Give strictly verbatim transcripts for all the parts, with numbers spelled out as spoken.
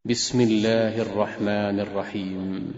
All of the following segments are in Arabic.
بسم الله الرحمن الرحيم.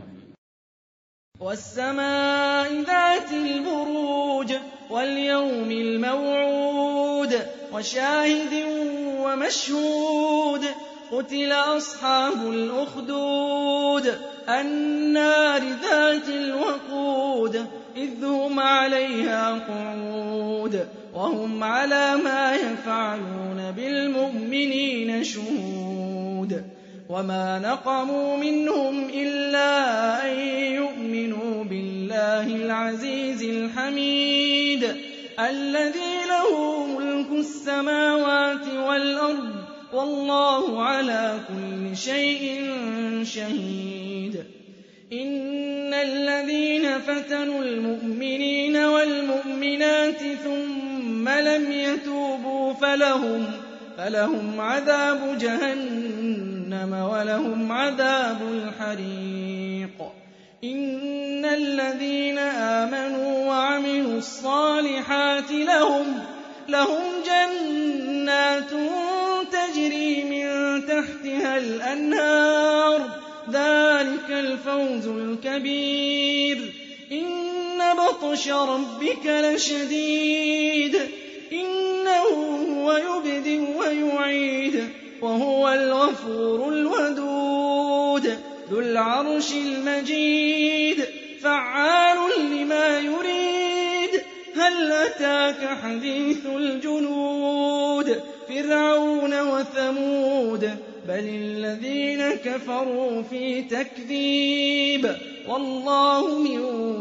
والسماء ذات البروج واليوم الموعود وشاهد ومشهود قتل أصحاب الأخدود النار ذات الوقود إذ هم عليها قعود وهم على ما يفعلون بالمؤمنين شهود وما نقموا منهم إلا أن يؤمنوا بالله العزيز الحميد الذي له ملك السماوات والأرض والله على كل شيء شهيد. إن الذين فتنوا المؤمنين والمؤمنات ثم لم يتوبوا فلهم فلهم عذاب جهنم ولهم عذاب الحريق. إن الذين آمنوا وعملوا الصالحات لهم لهم جنات تجري من تحتها الأنهار ذلك الفوز الكبير. إن بطش ربك لشديد إنه هو يبدئ ويعيد وهو الغفور الودود ذو العرش المجيد فعال لما يريد. هل أتاك حديث الجنود فرعون وثمود بل الذين كفروا في تكذيب والله من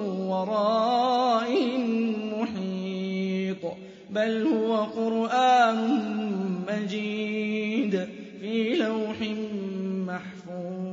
ورائهم محيط. بل هو قرآن مجيد في لوح محفوظ.